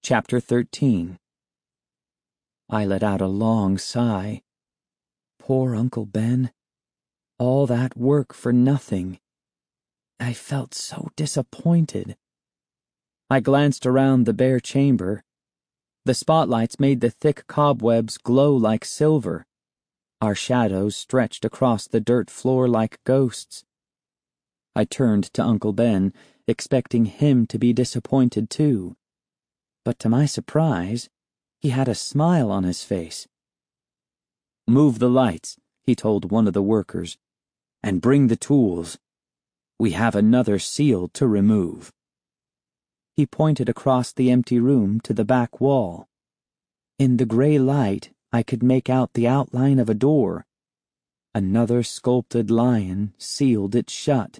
Chapter 13. I let out a long sigh. Poor Uncle Ben. All that work for nothing. I felt so disappointed. I glanced around the bare chamber. The spotlights made the thick cobwebs glow like silver. Our shadows stretched across the dirt floor like ghosts. I turned to Uncle Ben, expecting him to be disappointed too. But to my surprise, he had a smile on his face. "Move the lights," he told one of the workers, "and bring the tools. We have another seal to remove." He pointed across the empty room to the back wall. In the gray light, I could make out the outline of a door. Another sculpted lion sealed it shut.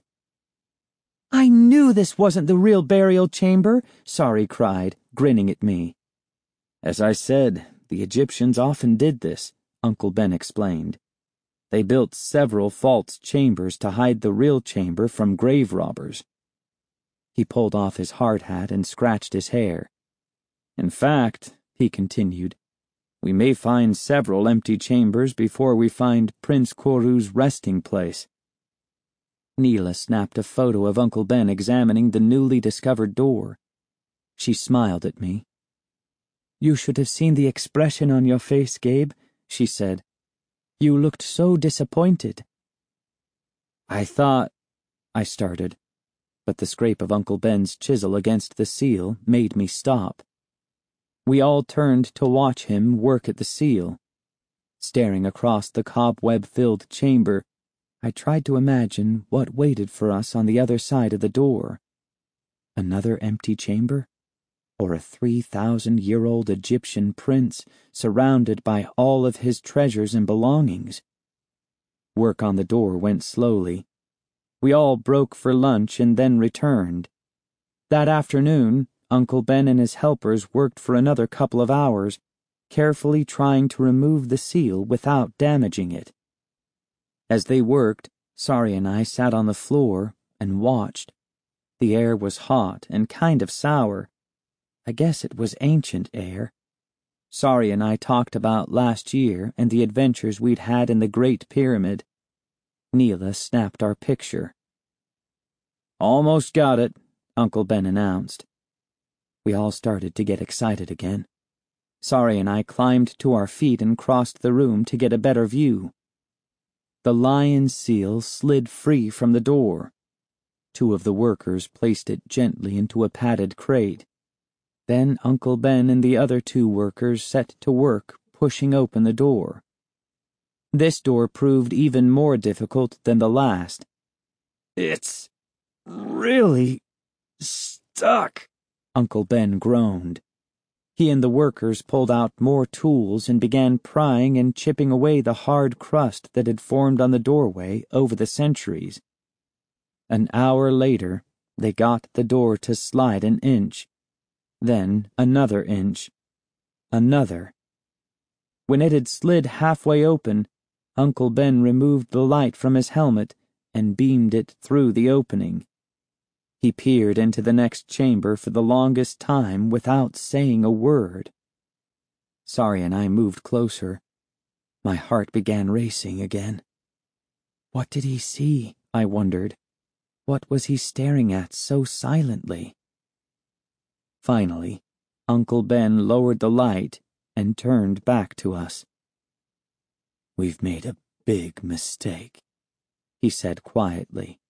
"I knew this wasn't the real burial chamber," Sari cried, grinning at me. "As I said, the Egyptians often did this," Uncle Ben explained. "They built several false chambers to hide the real chamber from grave robbers." He pulled off his hard hat and scratched his hair. "In fact," he continued, "we may find several empty chambers before we find Prince Koru's resting place." Neela snapped a photo of Uncle Ben examining the newly discovered door. She smiled at me. "You should have seen the expression on your face, Gabe," she said. "You looked so disappointed." "I thought," I started, but the scrape of Uncle Ben's chisel against the seal made me stop. We all turned to watch him work at the seal. Staring across the cobweb-filled chamber, I tried to imagine what waited for us on the other side of the door. Another empty chamber? Or a 3,000-year-old Egyptian prince surrounded by all of his treasures and belongings? Work on the door went slowly. We all broke for lunch and then returned. That afternoon, Uncle Ben and his helpers worked for another couple of hours, carefully trying to remove the seal without damaging it. As they worked, Sari and I sat on the floor and watched. The air was hot and kind of sour. I guess it was ancient air. Sari and I talked about last year and the adventures we'd had in the Great Pyramid. Neela snapped our picture. "Almost got it," Uncle Ben announced. We all started to get excited again. Sari and I climbed to our feet and crossed the room to get a better view. The lion seal slid free from the door. Two of the workers placed it gently into a padded crate. Then Uncle Ben and the other two workers set to work pushing open the door. This door proved even more difficult than the last. "It's really stuck," Uncle Ben groaned. He and the workers pulled out more tools and began prying and chipping away the hard crust that had formed on the doorway over the centuries. An hour later, they got the door to slide an inch. Then another inch. Another. When it had slid halfway open, Uncle Ben removed the light from his helmet and beamed it through the opening. He peered into the next chamber for the longest time without saying a word. Sari and I moved closer. My heart began racing again. What did he see, I wondered? What was he staring at so silently? Finally, Uncle Ben lowered the light and turned back to us. "We've made a big mistake," he said quietly.